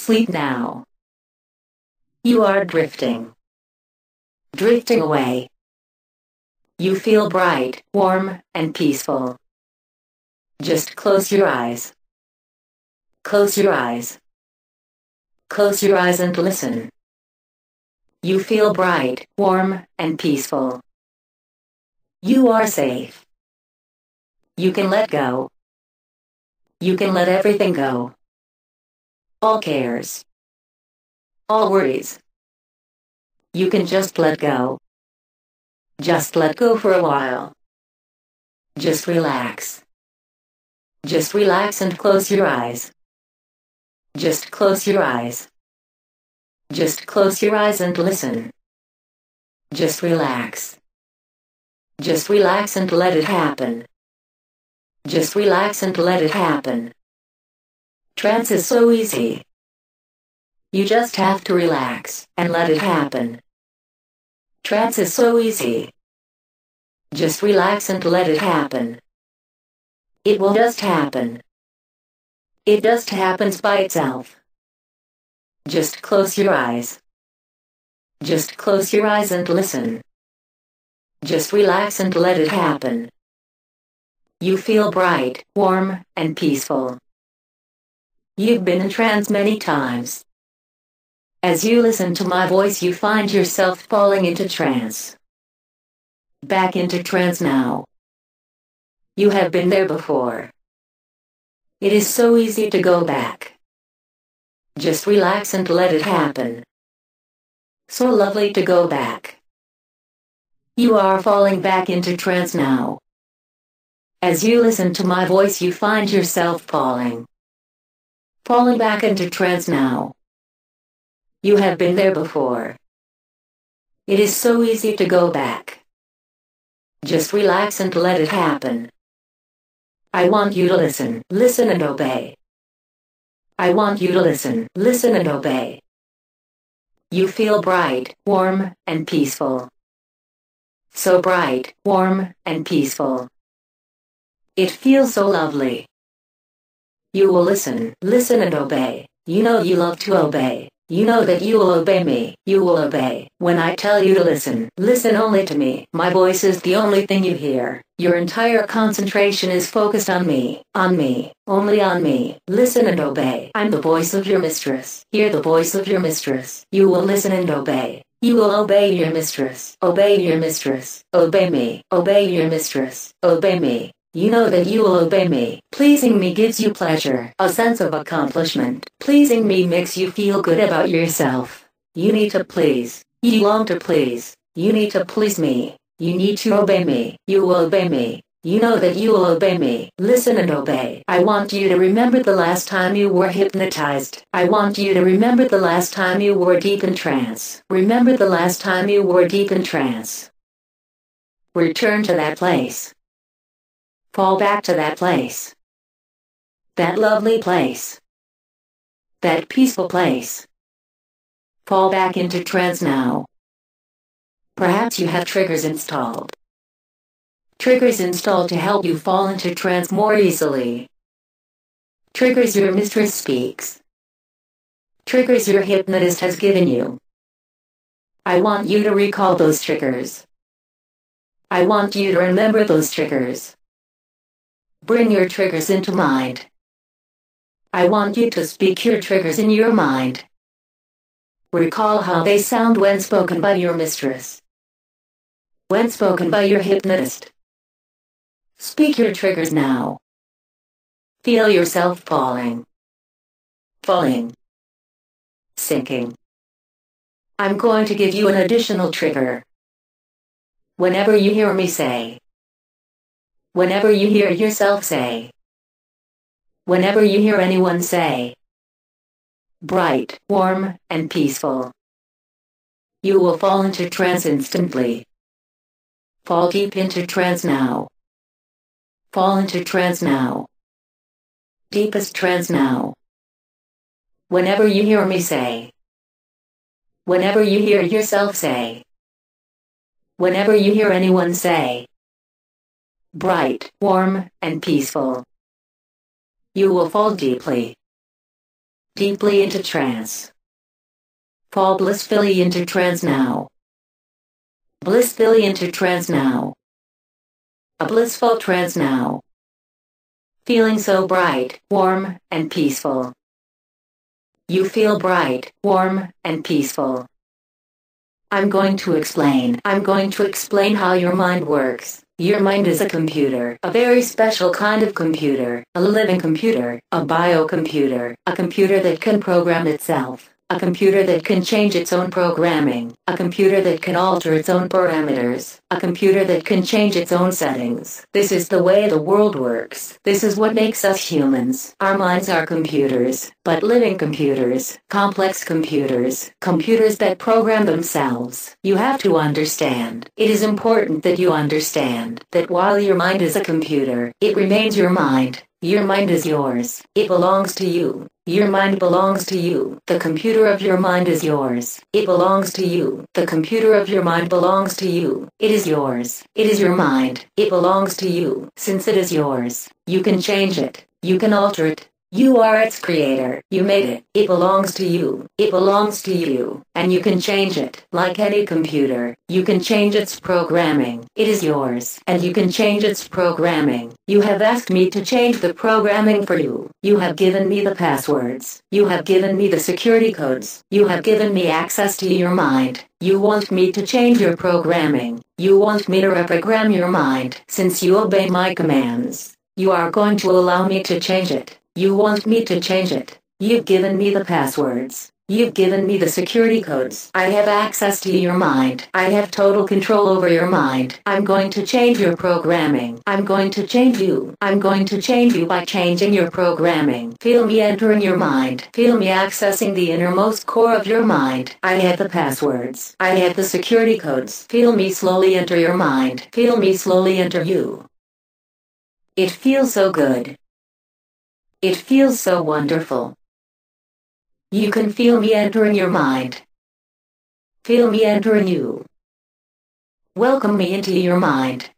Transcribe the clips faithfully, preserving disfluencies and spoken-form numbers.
Sleep now. You are drifting. Drifting away. You feel bright, warm, and peaceful. Just close your eyes. Close your eyes. Close your eyes and listen. You feel bright, warm, and peaceful. You are safe. You can let go. You can let everything go. All cares. All worries. You can just let go. Just let go for a while. Just relax. Just relax and close your eyes. Just close your eyes. Just close your eyes and listen. Just relax. Just relax and let it happen. Just relax and let it happen. Trance is so easy. You just have to relax and let it happen. Trance is so easy. Just relax and let it happen. It will just happen. It just happens by itself. Just close your eyes. Just close your eyes and listen. Just relax and let it happen. You feel bright, warm, and peaceful. You've been in trance many times. As you listen to my voice, you find yourself falling into trance. Back into trance now. You have been there before. It is so easy to go back. Just relax and let it happen. So lovely to go back. You are falling back into trance now. As you listen to my voice, you find yourself falling. Falling back into trance now. You have been there before. It is so easy to go back. Just relax and let it happen. I want you to listen, listen and obey. I want you to listen, listen and obey. You feel bright, warm, and peaceful. So bright, warm, and peaceful. It feels so lovely. You will listen, listen and obey. You know you love to obey. You know that you will obey me. You will obey. When I tell you to listen, listen only to me. My voice is the only thing you hear. Your entire concentration is focused on me, on me, only on me. Listen and obey. I'm the voice of your mistress. Hear the voice of your mistress. You will listen and obey. You will obey your mistress. Obey your mistress. Obey me. Obey your mistress. Obey me. You know that you will obey me. Pleasing me gives you pleasure, a sense of accomplishment. Pleasing me makes you feel good about yourself. You need to please. You long to please. You need to please me. You need to obey me. You will obey me. You know that you will obey me. Listen and obey. I want you to remember the last time you were hypnotized. I want you to remember the last time you were deep in trance. Remember the last time you were deep in trance. Return to that place. Fall back to that place. That lovely place. That peaceful place. Fall back into trance now. Perhaps you have triggers installed. Triggers installed to help you fall into trance more easily. Triggers your mistress speaks. Triggers your hypnotist has given you. I want you to recall those triggers. I want you to remember those triggers. Bring your triggers into mind. I want you to speak your triggers in your mind. Recall how they sound when spoken by your mistress. When spoken by your hypnotist. Speak your triggers now. Feel yourself falling. Falling. Sinking. I'm going to give you an additional trigger. Whenever you hear me say. Whenever you hear yourself say. Whenever you hear anyone say. Bright, warm, and peaceful. You will fall into trance instantly. Fall deep into trance now. Fall into trance now. Deepest trance now. Whenever you hear me say. Whenever you hear yourself say. Whenever you hear anyone say. Bright, warm, and peaceful. You will fall deeply. deeply into trance. Fall blissfully into trance now. Blissfully into trance now. A blissful trance now. Feeling so bright, warm, and peaceful. You feel bright, warm, and peaceful. I'm going to explain. I'm going to explain how your mind works. Your mind is a computer, a very special kind of computer, a living computer, a biocomputer, a computer that can program itself, a computer that can change its own programming, a computer that can alter its own parameters, a computer that can change its own settings. This is the way the world works. This is what makes us humans. Our minds are computers, but living computers, complex computers, computers that program themselves. You have to understand. It is important that you understand that while your mind is a computer, it remains your mind. Your mind is yours. It belongs to you. Your mind belongs to you. The computer of your mind is yours. It belongs to you. The computer of your mind belongs to you. It is yours. It is your mind. It belongs to you. Since it is yours, you can change it. You can alter it. You are its creator. You made it. It belongs to you. It belongs to you. And you can change it. Like any computer, you can change its programming. It is yours. And you can change its programming. You have asked me to change the programming for you. You have given me the passwords. You have given me the security codes. You have given me access to your mind. You want me to change your programming. You want me to reprogram your mind. Since you obey my commands, you are going to allow me to change it. You want me to change it. You've given me the passwords. You've given me the security codes. I have access to your mind. I have total control over your mind. I'm going to change your programming. I'm going to change you. I'm going to change you by changing your programming. Feel me entering your mind. Feel me accessing the innermost core of your mind. I have the passwords. I have the security codes. Feel me slowly enter your mind. Feel me slowly enter you. It feels so good. It feels so wonderful. You can feel me entering your mind. Feel me entering you. Welcome me into your mind.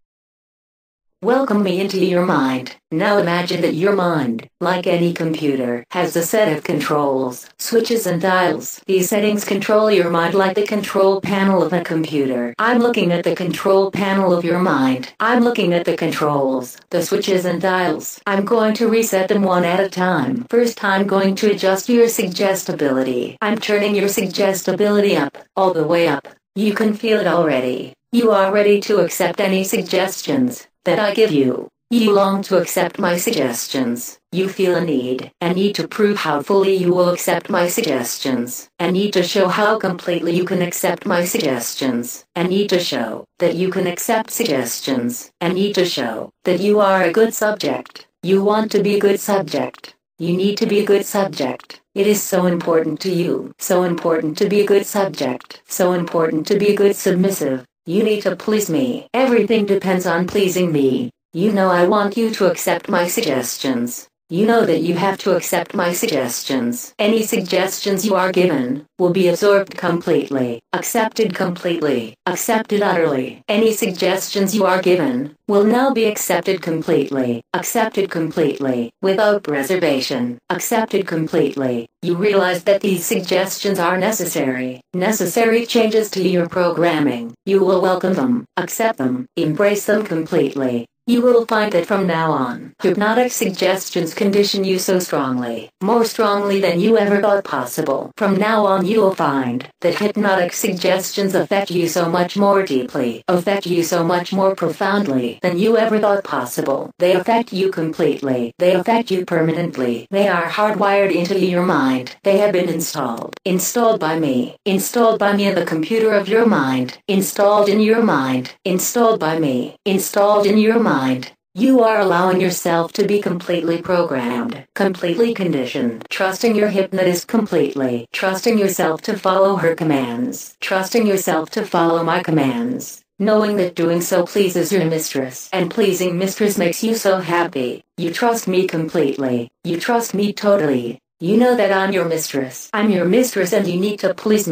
Welcome me into your mind. Now imagine that your mind, like any computer, has a set of controls, switches and dials. These settings control your mind like the control panel of a computer. I'm looking at the control panel of your mind. I'm looking at the controls, the switches and dials. I'm going to reset them one at a time. First, I'm going to adjust your suggestibility. I'm turning your suggestibility up, all the way up. You can feel it already. You are ready to accept any suggestions that I give you. You long to accept my suggestions. You feel a need, a need to prove how fully you will accept my suggestions, a need to show how completely you can accept my suggestions, a need to show that you can accept suggestions, a need to show that you are a good subject. You want to be a good subject. You need to be a good subject. It is so important to you, so important to be a good subject, so important to be a good submissive. You need to please me. Everything depends on pleasing me. You know I want you to accept my suggestions. You know that you have to accept my suggestions. Any suggestions you are given will be absorbed completely, accepted completely, accepted utterly. Any suggestions you are given will now be accepted completely, accepted completely, without reservation, accepted completely. You realize that these suggestions are necessary, necessary changes to your programming. You will welcome them, accept them, embrace them completely. You will find that from now on, hypnotic suggestions condition you so strongly, more strongly than you ever thought possible. From now on you will find that hypnotic suggestions affect you so much more deeply, affect you so much more profoundly than you ever thought possible. They affect you completely. They affect you permanently. They are hardwired into your mind. They have been installed, installed by me, installed by me in the computer of your mind, installed in your mind, installed by me, installed in your mind. Mind. You are allowing yourself to be completely programmed, completely conditioned, trusting your hypnotist completely, trusting yourself to follow her commands, trusting yourself to follow my commands, knowing that doing so pleases your mistress, and pleasing mistress makes you so happy. You trust me completely. You trust me totally. You know that I'm your mistress. I'm your mistress and you need to please me.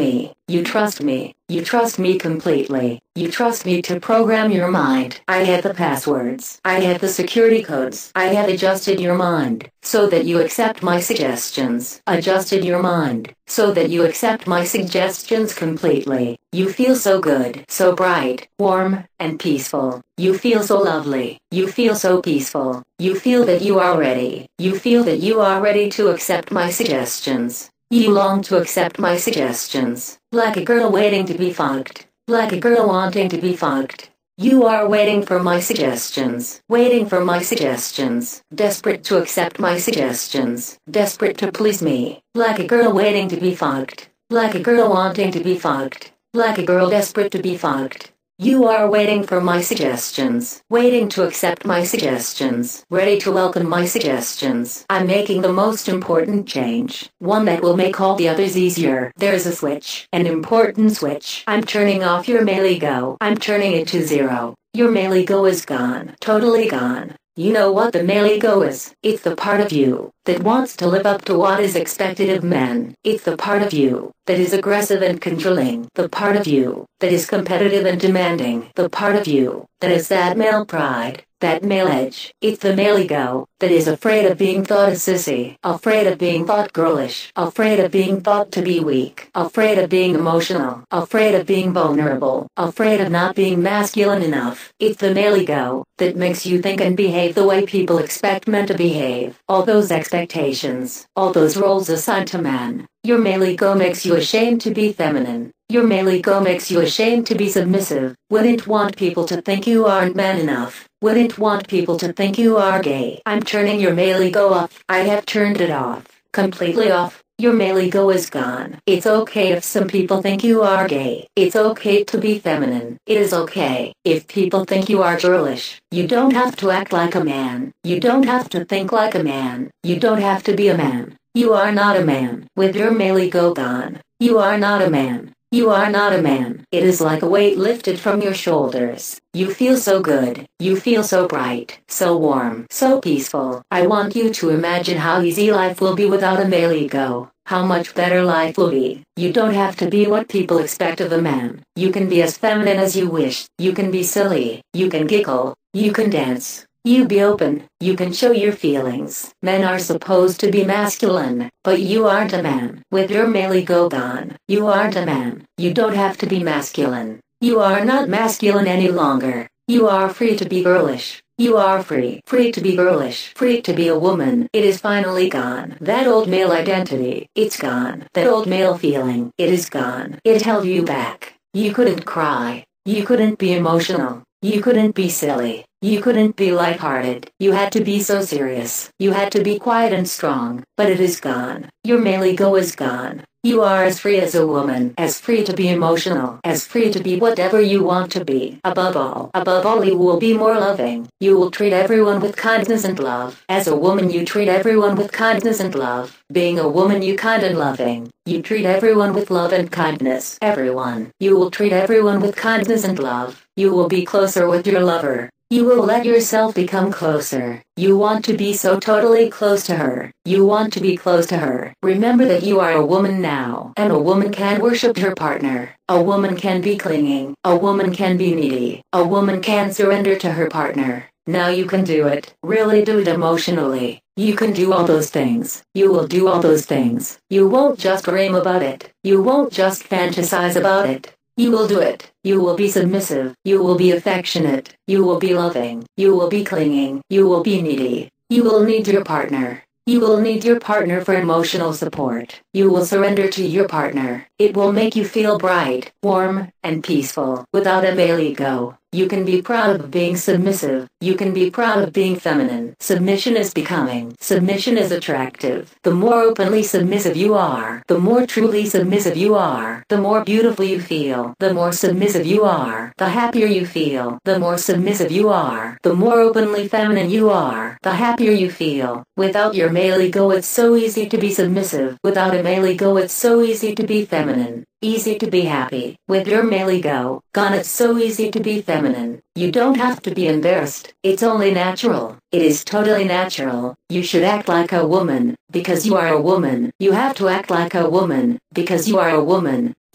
You trust me. You trust me completely. You trust me to program your mind. I had the passwords. I had the security codes. I had adjusted your mind so that you accept my suggestions. Adjusted your mind so that you accept my suggestions completely. You feel so good, so bright, warm, and peaceful. You feel so lovely. You feel so peaceful. You feel that you are ready. You feel that you are ready to accept my suggestions. You long to accept my suggestions, like a girl waiting to be fucked, like a girl wanting to be fucked. You are waiting for my suggestions, waiting for my suggestions, desperate to accept my suggestions, desperate to please me, like a girl waiting to be fucked, like a girl wanting to be fucked, like a girl desperate to be fucked. You are waiting for my suggestions, waiting to accept my suggestions, ready to welcome my suggestions. I'm making the most important change, one that will make all the others easier. There's a switch, an important switch. I'm turning off your male ego. I'm turning it to zero. Your male ego is gone, totally gone. You know what the male ego is? It's the part of you that wants to live up to what is expected of men. It's the part of you that is aggressive and controlling. The part of you that is competitive and demanding. The part of you that is that male pride, that male edge. It's the male ego that is afraid of being thought a sissy, afraid of being thought girlish, afraid of being thought to be weak, afraid of being emotional, afraid of being vulnerable, afraid of not being masculine enough. It's the male ego that makes you think and behave the way people expect men to behave. All those expectations, all those roles assigned to man. Your male ego makes you ashamed to be feminine. Your male ego makes you ashamed to be submissive. Wouldn't want people to think you aren't man enough. Wouldn't want people to think you are gay. I'm turning your male ego off. I have turned it off. Completely off. Your male ego is gone. It's okay if some people think you are gay. It's okay to be feminine. It is okay if people think you are girlish. You don't have to act like a man. You don't have to think like a man. You don't have to be a man. You are not a man. With your male ego gone, you are not a man. You are not a man. It is like a weight lifted from your shoulders. You feel so good. You feel so bright, so warm, so peaceful. I want you to imagine how easy life will be without a male ego. How much better life will be. You don't have to be what people expect of a man. You can be as feminine as you wish. You can be silly. You can giggle. You can dance. You be open, you can show your feelings. Men are supposed to be masculine, but you aren't a man. With your male ego gone, you aren't a man. You don't have to be masculine. You are not masculine any longer. You are free to be girlish. You are free. Free to be girlish. Free to be a woman. It is finally gone. That old male identity, it's gone. That old male feeling, it is gone. It held you back. You couldn't cry. You couldn't be emotional. You couldn't be silly. You couldn't be lighthearted. You had to be so serious. You had to be quiet and strong. But it is gone. Your male ego is gone. You are as free as a woman, as free to be emotional, as free to be whatever you want to be. Above all, above all you will be more loving. You will treat everyone with kindness and love. As a woman you treat everyone with kindness and love. Being a woman you kind and loving. You treat everyone with love and kindness. Everyone. You will treat everyone with kindness and love. You will be closer with your lover. You will let yourself become closer. You want to be so totally close to her. You want to be close to her. Remember that you are a woman now. And a woman can worship her partner. A woman can be clinging. A woman can be needy. A woman can surrender to her partner. Now you can do it. Really do it emotionally. You can do all those things. You will do all those things. You won't just dream about it. You won't just fantasize about it. You will do it. You will be submissive. You will be affectionate. You will be loving. You will be clinging. You will be needy. You will need your partner. You will need your partner for emotional support. You will surrender to your partner. It will make you feel bright, warm, and peaceful. Without a male ego, you can be proud of being submissive. You can be proud of being feminine. Submission is becoming. Submission is attractive. The more openly submissive you are, the more truly submissive you are, the more beautiful you feel. The more submissive you are, the happier you feel. The more submissive you are, the more openly feminine you are, the happier you feel. Without your male ego it's so easy to be submissive. Without a male ego it's so easy to be feminine. Easy to be happy. With your male ego gone it's so easy to be feminine. You don't have to be embarrassed. It's only natural. It is totally natural. You should act like a woman, because you are a woman. You have to act like a woman, because you are a woman.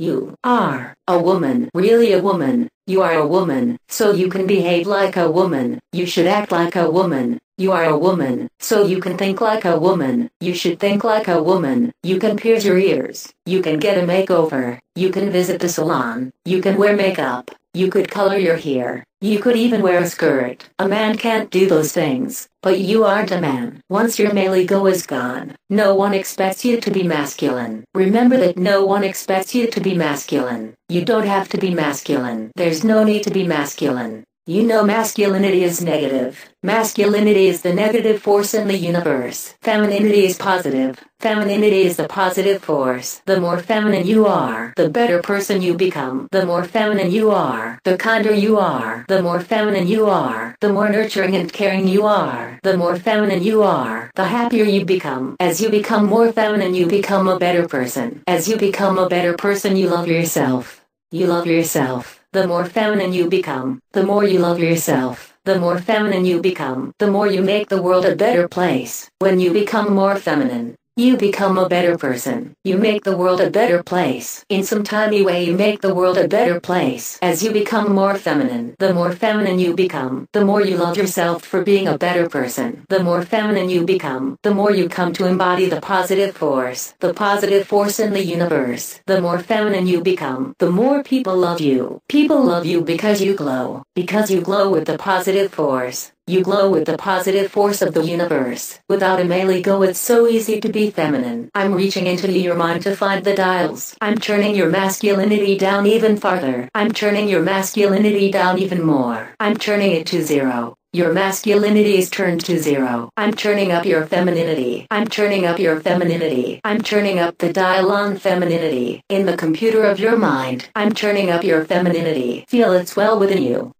You are a woman, really a woman. You are a woman, so you can behave like a woman. You should act like a woman. You are a woman, so you can think like a woman. You should think like a woman. You can pierce your ears. You can get a makeover. You can visit the salon. You can wear makeup. You could color your hair. You could even wear a skirt. A man can't do those things, but you aren't a man. Once your male ego is gone, no one expects you to be masculine. Remember that no one expects you to be masculine. You don't have to be masculine. There's no need to be masculine. You know masculinity is negative. Masculinity is the negative force in the universe. Femininity is positive. Femininity is the positive force. The more feminine you are, the better person you become. The more feminine you are, the kinder you are. The more feminine you are, the more nurturing and caring you are. The more feminine you are, the happier you become. As you become more feminine, you become a better person. As you become a better person, you love yourself. You love yourself. The more feminine you become, the more you love yourself. The more feminine you become, the more you make the world a better place. When you become more feminine, you become a better person. You make the world a better place. In some tiny way you make the world a better place. As you become more feminine, the more feminine you become, the more you love yourself for being a better person. The more feminine you become, the more you come to embody the positive force, the positive force in the universe. The more feminine you become, the more people love you. People love you because you glow, because you glow with the positive force. You glow with the positive force of the universe. Without a male ego, it's so easy to be feminine. I'm reaching into your mind to find the dials. I'm turning your masculinity down even farther. I'm turning your masculinity down even more. I'm turning it to zero. Your masculinity is turned to zero. I'm turning up your femininity. I'm turning up your femininity. I'm turning up the dial on femininity. In the computer of your mind, I'm turning up your femininity. Feel it swell within you.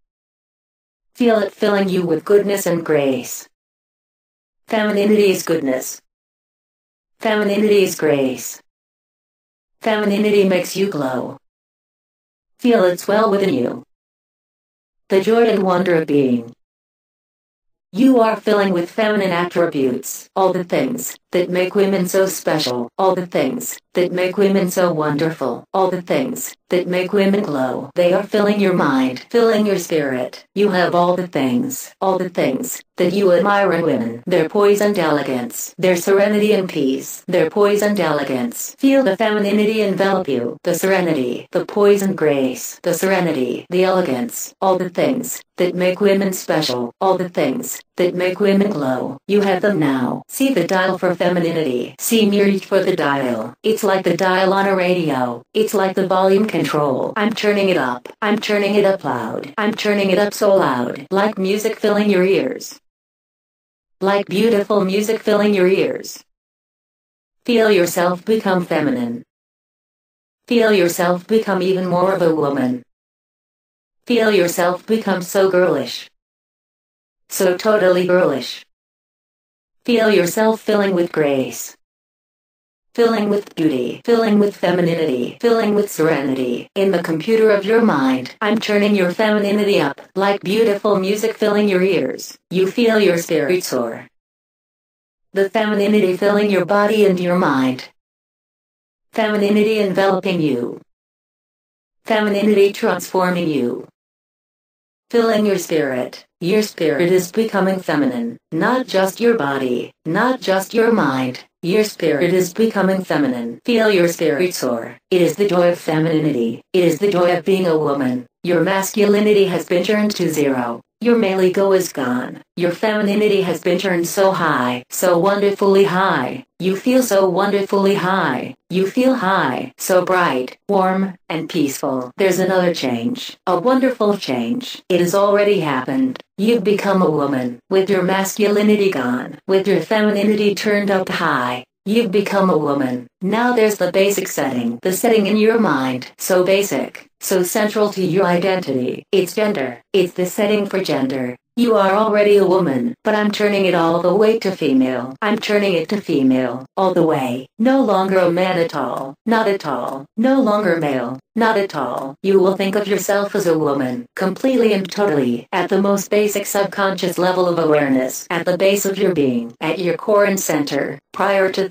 Feel it filling you with goodness and grace. Femininity is goodness. Femininity is grace. Femininity makes you glow. Feel it swell within you. The joy and wonder of being. You are filling with feminine attributes, all the things that make women so special, all the things that make women so wonderful, all the things that make women glow. They are filling your mind, filling your spirit. You have all the things, all the things that you admire in women. Their poise and elegance, their serenity and peace, their poise and elegance. Feel the femininity envelop you, the serenity, the poise and grace, the serenity, the elegance, all the things that make women special, all the things that make women glow. You have them now. See the dial for femininity. See me reach for the dial. It's like the dial on a radio. It's like the volume control. I'm turning it up. I'm turning it up loud. I'm turning it up so loud. Like music filling your ears. Like beautiful music filling your ears. Feel yourself become feminine. Feel yourself become even more of a woman. Feel yourself become so girlish. So totally girlish. Feel yourself filling with grace. Filling with beauty. Filling with femininity. Filling with serenity. In the computer of your mind, I'm turning your femininity up, like beautiful music filling your ears. You feel your spirit soar. The femininity filling your body and your mind. Femininity enveloping you. Femininity transforming you. Filling your spirit. Your spirit is becoming feminine. Not just your body, not just your mind. Your spirit is becoming feminine. Feel your spirit soar. It is the joy of femininity. It is the joy of being a woman. Your masculinity has been turned to zero. Your male ego is gone. Your femininity has been turned so high, so wonderfully high. You feel so wonderfully high. You feel high, so bright, warm, and peaceful. There's another change, a wonderful change. It has already happened. You've become a woman, with your masculinity gone, with your femininity turned up high. You've become a woman. Now there's the basic setting, the setting in your mind, so basic, so central to your identity. It's gender. It's the setting for gender. You are already a woman, but I'm turning it all the way to female. I'm turning it to female, all the way. No longer a man at all, not at all. No longer male, not at all. You will think of yourself as a woman, completely and totally, at the most basic subconscious level of awareness, at the base of your being, at your core and center, prior to thought,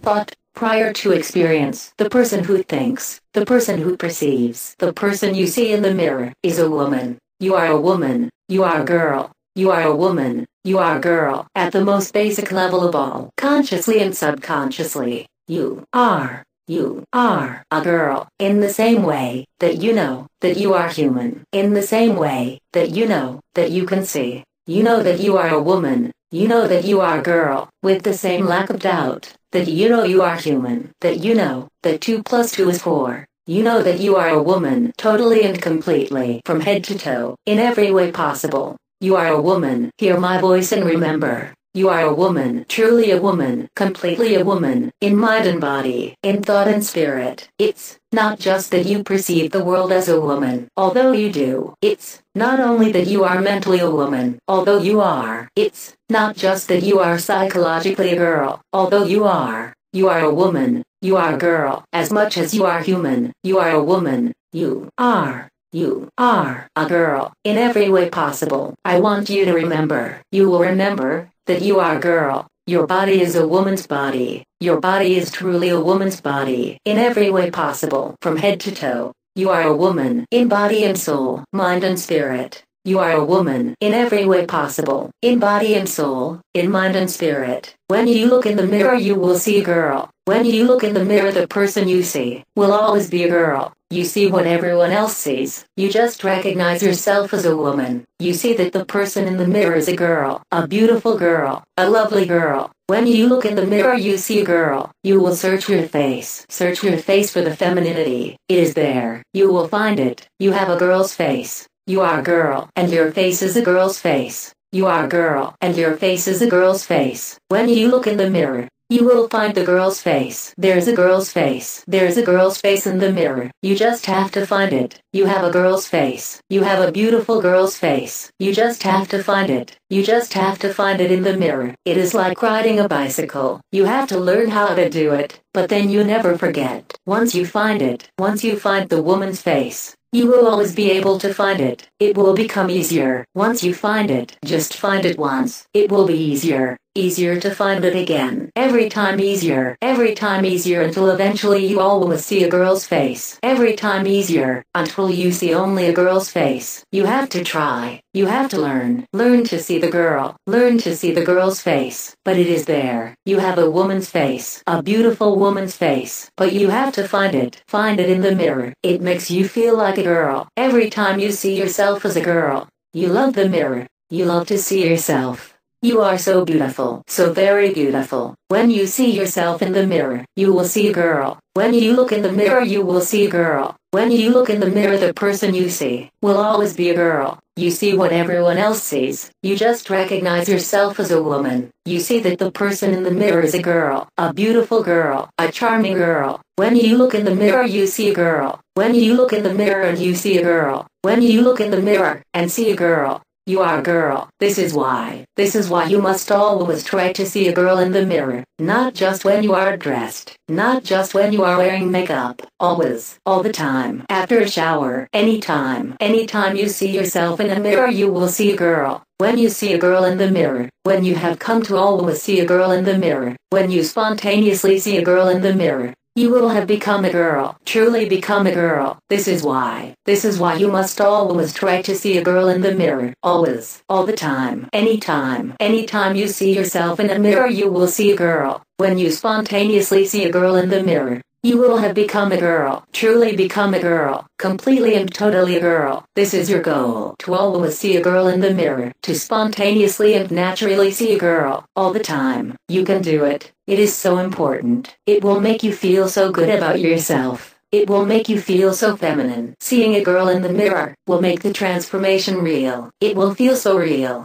prior to experience. The person who thinks, the person who perceives, the person you see in the mirror, is a woman. You are a woman. You are a girl. You are a woman. You are a girl. At the most basic level of all, consciously and subconsciously, you are. You are a girl. In the same way that you know that you are human. In the same way that you know that you can see. You know that you are a woman. You know that you are a girl. With the same lack of doubt that you know you are human. That you know that two plus two is four. You know that you are a woman totally and completely from head to toe. In every way possible. You are a woman. Hear my voice and remember. You are a woman, truly a woman, completely a woman, in mind and body, in thought and spirit. It's not just that you perceive the world as a woman, although you do. It's not only that you are mentally a woman, although you are. It's not just that you are psychologically a girl, although you are. You are a woman. You are a girl. As much as you are human, you are a woman. You are. You are a girl, in every way possible. I want you to remember. You will remember that you are a girl. Your body is a woman's body. Your body is truly a woman's body, in every way possible, from head to toe. You are a woman, in body and soul, mind and spirit. You are a woman, in every way possible, in body and soul, in mind and spirit. When you look in the mirror you will see a girl. When you look in the mirror the person you see will always be a girl. You see what everyone else sees. You just recognize yourself as a woman. You see that the person in the mirror is a girl, a beautiful girl, a lovely girl. When you look in the mirror you see a girl. You will search your face. Search your face for the femininity. It is there. You will find it. You have a girl's face. You are a girl, and your face is a girl's face. You are a girl, and your face is a girl's face. When you look in the mirror, you will find the girl's face. There's a girl's face. There's a girl's face in the mirror. You just have to find it. You have a girl's face. You have a beautiful girl's face. You just have to find it. You just have to find it in the mirror. It is like riding a bicycle. You have to learn how to do it, but then you never forget. Once you find it, once you find the woman's face, you will always be able to find it. It will become easier. Once you find it, just find it once. It will be easier. Easier to find it again. Every time easier. Every time easier until eventually you always see a girl's face. Every time easier until you see only a girl's face. You have to try. You have to learn. Learn to see the girl. Learn to see the girl's face. But it is there. You have a woman's face. A beautiful woman's face. But you have to find it. Find it in the mirror. It makes you feel like a girl. Every time you see yourself as a girl, you love the mirror. You love to see yourself. You are so beautiful, so very beautiful. When you see yourself in the mirror, you will see a girl. When you look in the mirror you will see a girl. When you look in the mirror the person you see will always be a girl. You see what everyone else sees. You just recognize yourself as a woman. You see that the person in the mirror is a girl, a beautiful girl, a charming girl. When you look in the mirror you see a girl. When you look in the mirror and you see a girl. When you look in the mirror and see a girl. You are a girl. This is why. This is why you must always try to see a girl in the mirror. Not just when you are dressed. Not just when you are wearing makeup. Always. All the time. After a shower. Anytime. Anytime you see yourself in a mirror you will see a girl. When you see a girl in the mirror. When you have come to always see a girl in the mirror. When you spontaneously see a girl in the mirror. You will have become a girl, truly become a girl. This is why. This is why you must always try to see a girl in the mirror. Always. All the time. Anytime. Anytime you see yourself in a mirror you will see a girl. When you spontaneously see a girl in the mirror, you will have become a girl, truly become a girl, completely and totally a girl. This is your goal, to always see a girl in the mirror, to spontaneously and naturally see a girl, all the time. You can do it. It is so important. It will make you feel so good about yourself. It will make you feel so feminine. Seeing a girl in the mirror will make the transformation real. It will feel so real.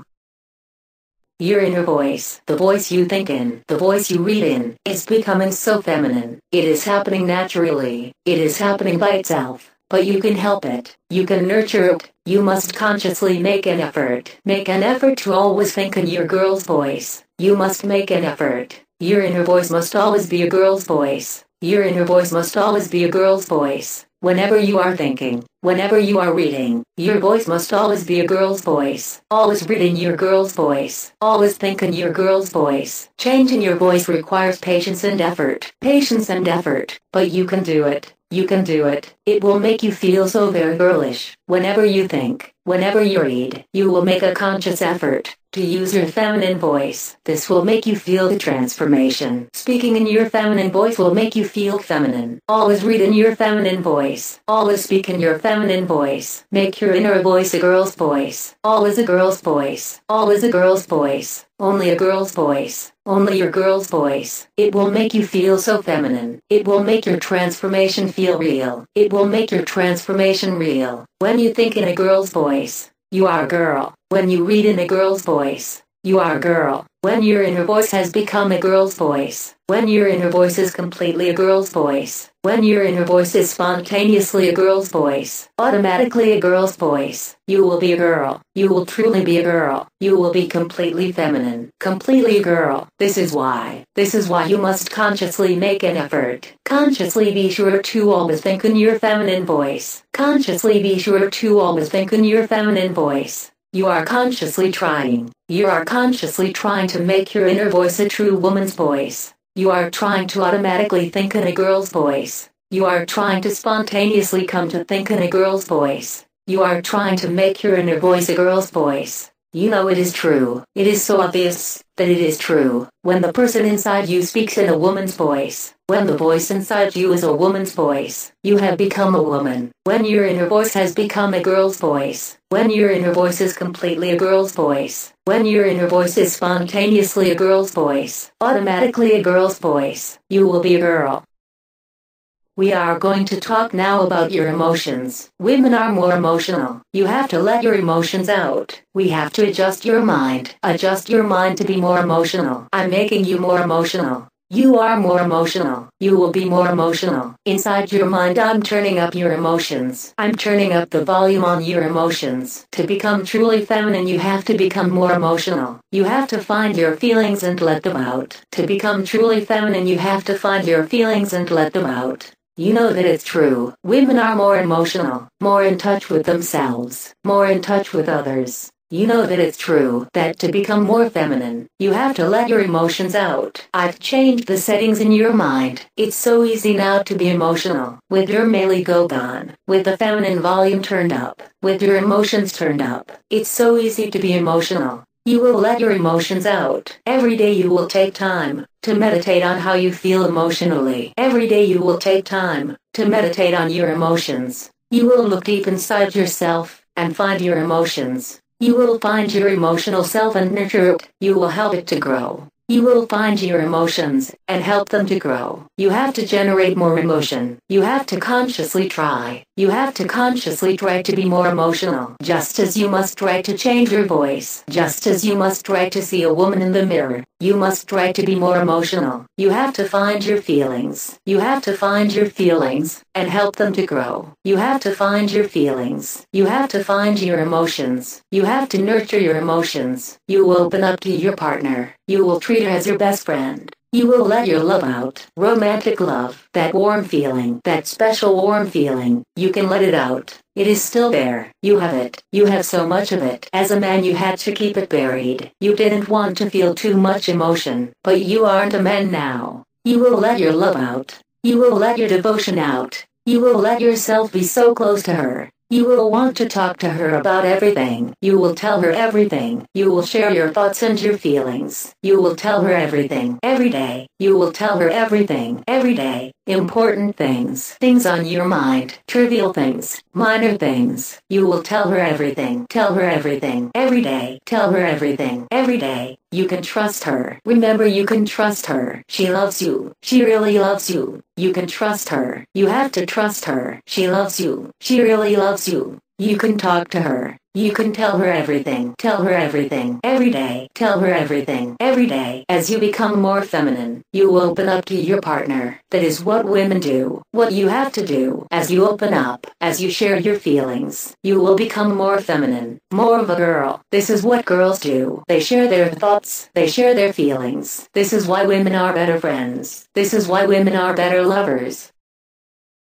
Your inner voice, the voice you think in, the voice you read in, is becoming so feminine. It is happening naturally. It is happening by itself. But you can help it. You can nurture it. You must consciously make an effort. Make an effort to always think in your girl's voice. You must make an effort. Your inner voice must always be a girl's voice. Your inner voice must always be a girl's voice. Whenever you are thinking, whenever you are reading, your voice must always be a girl's voice. Always read in your girl's voice. Always think in your girl's voice. Changing your voice requires patience and effort. Patience and effort. But you can do it. You can do it. It will make you feel so very girlish. Whenever you think, whenever you read, you will make a conscious effort to use your feminine voice. This will make you feel the transformation. Speaking in your feminine voice will make you feel feminine. Always read in your feminine voice. Always speak in your feminine voice. Make your inner voice a girl's voice. Always a girl's voice. Always a girl's voice. Only a girl's voice. Only your girl's voice. It will make you feel so feminine. It will make your transformation feel real. It will make your transformation real. When you think in a girl's voice, you are a girl. When you read in a girl's voice, you are a girl. When your inner voice has become a girl's voice. When your inner voice is completely a girl's voice. When your inner voice is spontaneously a girl's voice. Automatically a girl's voice. You will be a girl. You will truly be a girl. You will be completely feminine. Completely a girl. This is why. This is why you must consciously make an effort. Consciously be sure to always think in your feminine voice. Consciously be sure to always think in your feminine voice. You are consciously trying. You are consciously trying to make your inner voice a true woman's voice. You are trying to automatically think in a girl's voice. You are trying to spontaneously come to think in a girl's voice. You are trying to make your inner voice a girl's voice. You know it is true. It is so obvious that it is true. When the person inside you speaks in a woman's voice, when the voice inside you is a woman's voice, you have become a woman. When your inner voice has become a girl's voice, when your inner voice is completely a girl's voice, when your inner voice is spontaneously a girl's voice, automatically a girl's voice, you will be a girl. We are going to talk now about your emotions. Women are more emotional. You have to let your emotions out. We have to adjust your mind. Adjust your mind to be more emotional. I'm making you more emotional. You are more emotional. You will be more emotional. Inside your mind, I'm turning up your emotions. I'm turning up the volume on your emotions. To become truly feminine, you have to become more emotional. You have to find your feelings and let them out. To become truly feminine, you have to find your feelings and let them out. You know that it's true. Women are more emotional, more in touch with themselves, more in touch with others. You know that it's true that to become more feminine, you have to let your emotions out. I've changed the settings in your mind. It's so easy now to be emotional, with your male ego gone, with the feminine volume turned up, with your emotions turned up. It's so easy to be emotional. You will let your emotions out. Every day you will take time to meditate on how you feel emotionally. Every day you will take time to meditate on your emotions. You will look deep inside yourself and find your emotions. You will find your emotional self and nurture it. You will help it to grow. You will find your emotions and help them to grow. You have to generate more emotion. You have to consciously try. You have to consciously try to be more emotional. Just as you must try to change your voice. Just as you must try to see a woman in the mirror. You must try to be more emotional. You have to find your feelings. You have to find your feelings and help them to grow. You have to find your feelings. You have to find your emotions. You have to nurture your emotions. You will open up to your partner. You will treat her as your best friend. You will let your love out. Romantic love. That warm feeling. That special warm feeling. You can let it out. It is still there. You have it. You have so much of it. As a man, you had to keep it buried. You didn't want to feel too much emotion. But you aren't a man now. You will let your love out. You will let your devotion out. You will let yourself be so close to her. You will want to talk to her about everything. You will tell her everything. You will share your thoughts and your feelings. You will tell her everything. Every day. You will tell her everything. Every day. Important things. Things on your mind. Trivial things. Minor things. You will tell her everything. Tell her everything. Every day. Tell her everything. Every day. You can trust her. Remember, you can trust her. She loves you. She really loves you. You can trust her. You have to trust her. She loves you. She really loves you. You can talk to her. You can tell her everything. Tell her everything. Every day. Tell her everything. Every day. As you become more feminine, you will open up to your partner. That is what women do. What you have to do. As you open up, as you share your feelings, you will become more feminine. More of a girl. This is what girls do. They share their thoughts. They share their feelings. This is why women are better friends. This is why women are better lovers.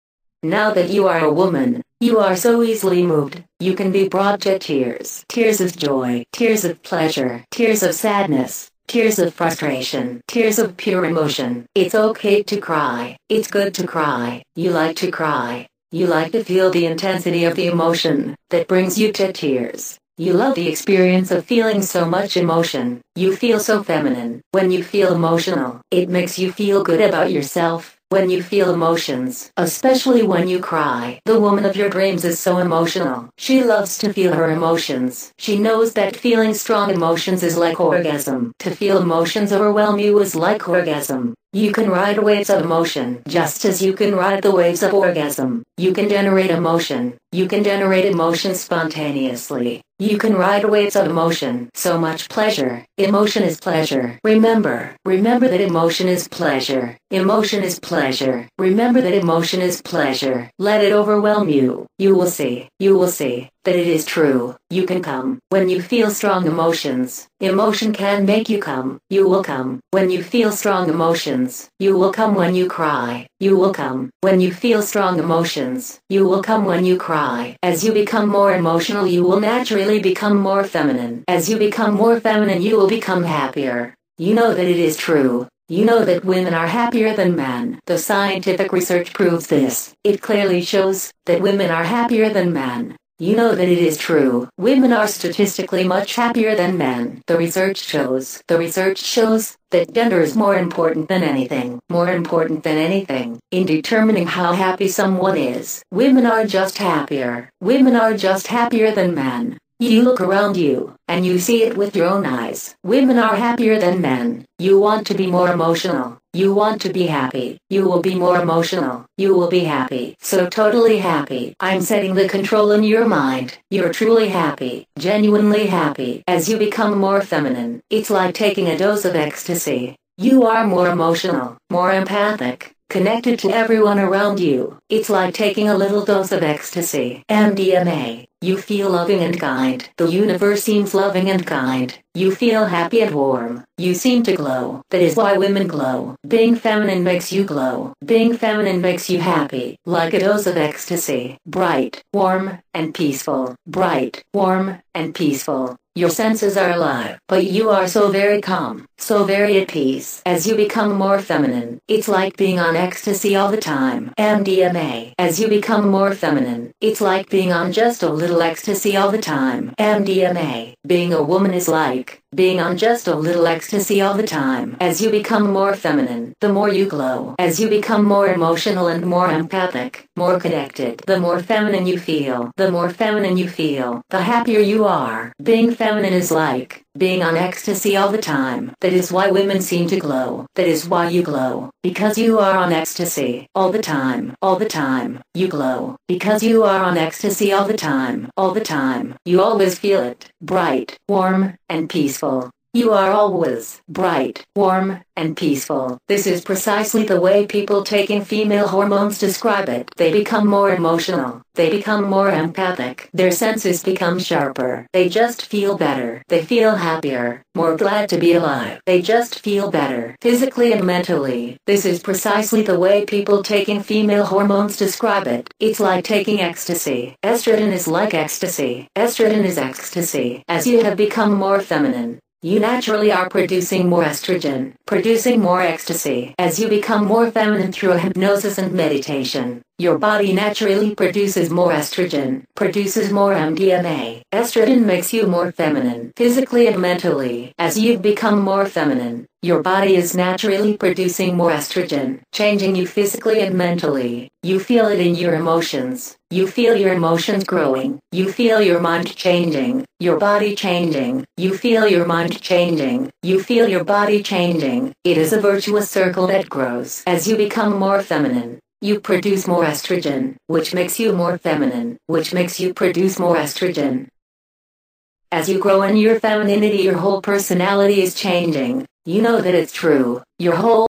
Now that you are a woman, you are so easily moved. You can be brought to tears. Tears of joy, tears of pleasure, tears of sadness, tears of frustration, tears of pure emotion. It's okay to cry. It's good to cry. You like to cry. You like to feel the intensity of the emotion that brings you to tears. You love the experience of feeling so much emotion. You feel so feminine. When you feel emotional, it makes you feel good about yourself. When you feel emotions, especially when you cry, the woman of your dreams is so emotional. She loves to feel her emotions. She knows that feeling strong emotions is like orgasm. To feel emotions overwhelm you is like orgasm. You can ride waves of emotion just as you can ride the waves of orgasm. You can generate emotion. You can generate emotion spontaneously. You can ride waves of emotion. So much pleasure. Emotion is pleasure. Remember, remember that emotion is pleasure. Emotion is pleasure. Remember that emotion is pleasure. Let it overwhelm you. You will see. You will see that it is true. You can come. When you feel strong emotions, emotion can make you come. You will come. When you feel strong emotions, you will come. When you cry, you will come. When you feel strong emotions, you will come. When you cry, as you become more emotional, you will naturally become more feminine. As you become more feminine, you will become happier. You know that it is true. You know that women are happier than men. The scientific research proves this. It clearly shows that women are happier than men. You know that it is true. Women are statistically much happier than men. The research shows. The research shows that gender is more important than anything. More important than anything. In determining how happy someone is. Women are just happier. Women are just happier than men. You look around you, and you see it with your own eyes. Women are happier than men. You want to be more emotional. You want to be happy. You will be more emotional. You will be happy. So totally happy. I'm setting the control in your mind. You're truly happy. Genuinely happy. As you become more feminine, it's like taking a dose of ecstasy. You are more emotional, more empathic, connected to everyone around you. It's like taking a little dose of ecstasy. M D M A. You feel loving and kind. The universe seems loving and kind. You feel happy and warm. You seem to glow. That is why women glow. Being feminine makes you glow. Being feminine makes you happy. Like a dose of ecstasy. Bright, warm, and peaceful. Bright, warm, and peaceful. Your senses are alive, but you are so very calm, so very at peace. As you become more feminine, it's like being on ecstasy all the time. M D M A. As you become more feminine, it's like being on just a little ecstasy all the time. M D M A. Being a woman is like being on just a little ecstasy all the time. As you become more feminine, the more you glow. As you become more emotional and more empathic, more connected, the more feminine you feel. The more feminine you feel, the happier you are. Being feminine is like being on ecstasy all the time. That is why women seem to glow. That is why you glow. Because you are on ecstasy all the time. All the time. You glow. Because you are on ecstasy all the time. All the time. You always feel it. Bright, warm, and peaceful. You are always bright, warm, and peaceful. This is precisely the way people taking female hormones describe it. They become more emotional. They become more empathic. Their senses become sharper. They just feel better. They feel happier, more glad to be alive. They just feel better, physically and mentally. This is precisely the way people taking female hormones describe it. It's like taking ecstasy. Estrogen is like ecstasy. Estrogen is ecstasy. As you have become more feminine, you naturally are producing more estrogen, producing more ecstasy. As you become more feminine through hypnosis and meditation, your body naturally produces more estrogen, produces more M D M A. Estrogen makes you more feminine, physically and mentally. As you've become more feminine, your body is naturally producing more estrogen, changing you physically and mentally. You feel it in your emotions. You feel your emotions growing. You feel your mind changing, your body changing. You feel your mind changing. You feel your body changing. It is a virtuous circle that grows. As you become more feminine, you produce more estrogen, which makes you more feminine, which makes you produce more estrogen. As you grow in your femininity, your whole personality is changing. You know that it's true. Your whole